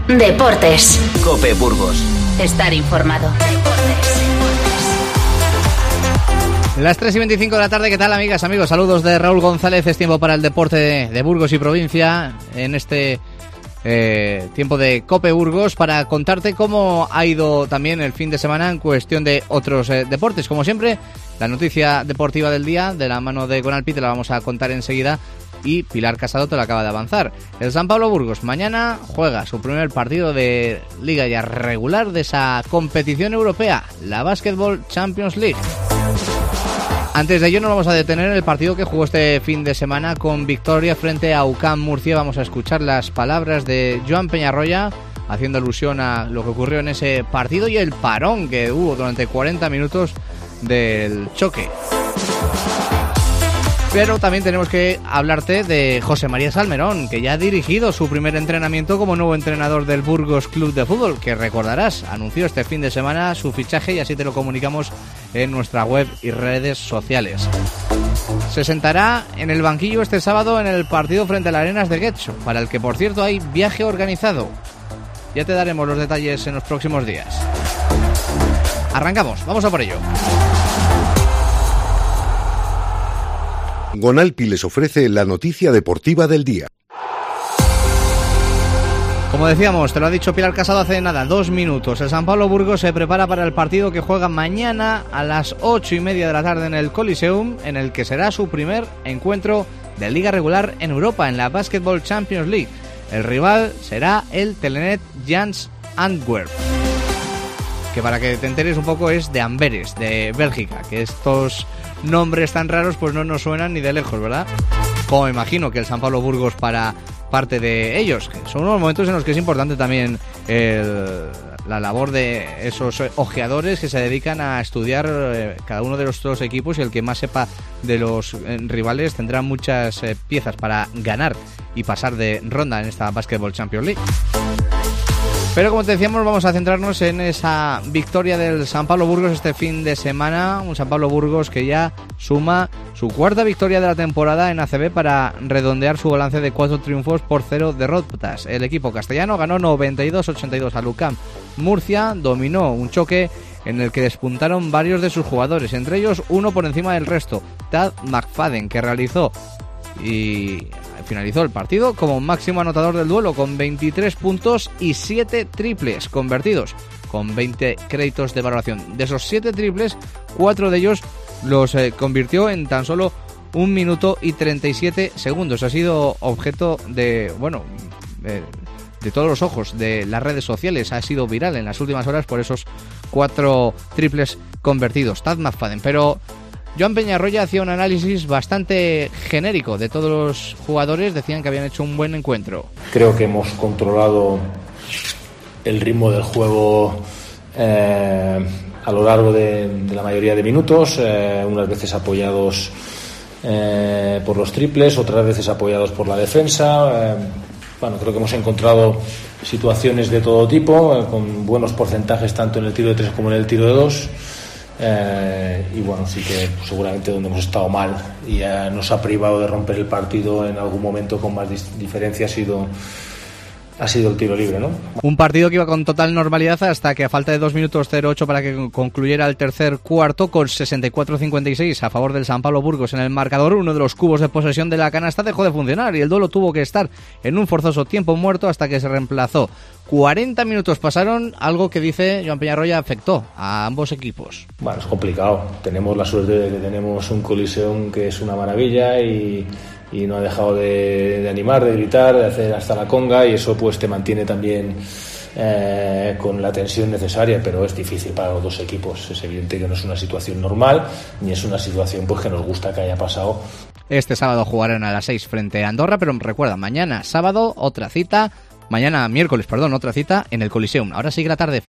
Deportes. COPE Burgos. Estar informado. Las 3:25 de la tarde, ¿qué tal, amigas, amigos? Saludos de Raúl González. Es tiempo para el deporte de Burgos y provincia en este tiempo de COPE Burgos, para contarte cómo ha ido también el fin de semana en cuestión de otros deportes. Como siempre, la noticia deportiva del día, de la mano de Gonalpi, te la vamos a contar enseguida. Y Pilar Casado te lo acaba de avanzar. El San Pablo Burgos mañana juega su primer partido de liga ya regular de esa competición europea, la Basketball Champions League. Antes de ello nos vamos a detener en el partido que jugó este fin de semana con victoria frente a UCAM Murcia. Vamos a escuchar las palabras de Joan Peñarroya haciendo alusión a lo que ocurrió en ese partido y el parón que hubo durante 40 minutos del choque. Pero también tenemos que hablarte de José María Salmerón, que ya ha dirigido su primer entrenamiento como nuevo entrenador del Burgos Club de Fútbol, que recordarás, anunció este fin de semana su fichaje y así te lo comunicamos en nuestra web y redes sociales. Se sentará en el banquillo este sábado en el partido frente a las Arenas de Getxo, para el que por cierto hay viaje organizado. Ya te daremos los detalles en los próximos días. Arrancamos, vamos a por ello. Gonalpi les ofrece la noticia deportiva del día. Como decíamos, te lo ha dicho Pilar Casado hace nada, 2 minutos. El San Pablo Burgos se prepara para el partido que juega mañana a las 8:30 de la tarde en el Coliseum, en el que será su primer encuentro de liga regular en Europa, en la Basketball Champions League. El rival será el Telenet Jans Antwerp, que para que te enteres un poco es de Amberes, de Bélgica, que estos nombres tan raros pues no nos suenan ni de lejos, ¿verdad? Como imagino que el San Pablo Burgos para parte de ellos, que son unos momentos en los que es importante también la labor de esos ojeadores que se dedican a estudiar cada uno de los dos equipos, y el que más sepa de los rivales tendrá muchas piezas para ganar y pasar de ronda en esta Basketball Champions League. Pero como te decíamos, vamos a centrarnos en esa victoria del San Pablo Burgos este fin de semana. Un San Pablo Burgos que ya suma su cuarta victoria de la temporada en ACB para redondear su balance de 4 triunfos por 0 derrotas. El equipo castellano ganó 92-82 al UCAM Murcia, dominó un choque en el que despuntaron varios de sus jugadores, entre ellos uno por encima del resto, Tad McFadden, que realizó y finalizó el partido como máximo anotador del duelo con 23 puntos y 7 triples convertidos, con 20 créditos de valoración. De esos 7 triples, 4 de ellos los convirtió en tan solo 1 minuto y 37 segundos. Ha sido objeto de todos los ojos de las redes sociales. Ha sido viral en las últimas horas por esos 4 triples convertidos. Tad McFadden, pero Joan Peñarroya hacía un análisis bastante genérico de todos los jugadores. Decían que habían hecho un buen encuentro. Creo que hemos controlado el ritmo del juego a lo largo de la mayoría de minutos, unas veces apoyados por los triples, otras veces apoyados por la defensa. Creo que hemos encontrado situaciones de todo tipo, con buenos porcentajes tanto en el tiro de 3 como en el tiro de 2. Sí que seguramente donde hemos estado mal y nos ha privado de romper el partido en algún momento con más diferencia ha sido el tiro libre, ¿no? Un partido que iba con total normalidad hasta que a falta de 2 minutos 0-8 para que concluyera el tercer cuarto, con 64-56 a favor del San Pablo Burgos en el marcador, uno de los cubos de posesión de la canasta dejó de funcionar y el duelo tuvo que estar en un forzoso tiempo muerto hasta que se reemplazó. 40 minutos pasaron, algo que dice Joan Peñarroya afectó a ambos equipos. Bueno, es complicado. Tenemos la suerte de que tenemos un Coliseum que es una maravilla y no ha dejado de animar, de gritar, de hacer hasta la conga, y eso pues te mantiene también con la tensión necesaria, pero es difícil para los dos equipos. Es evidente que no es una situación normal, ni es una situación pues que nos gusta que haya pasado. Este sábado jugarán a las 6 frente a Andorra, pero recuerda, mañana miércoles, otra cita en el Coliseum. Ahora sigue la tarde.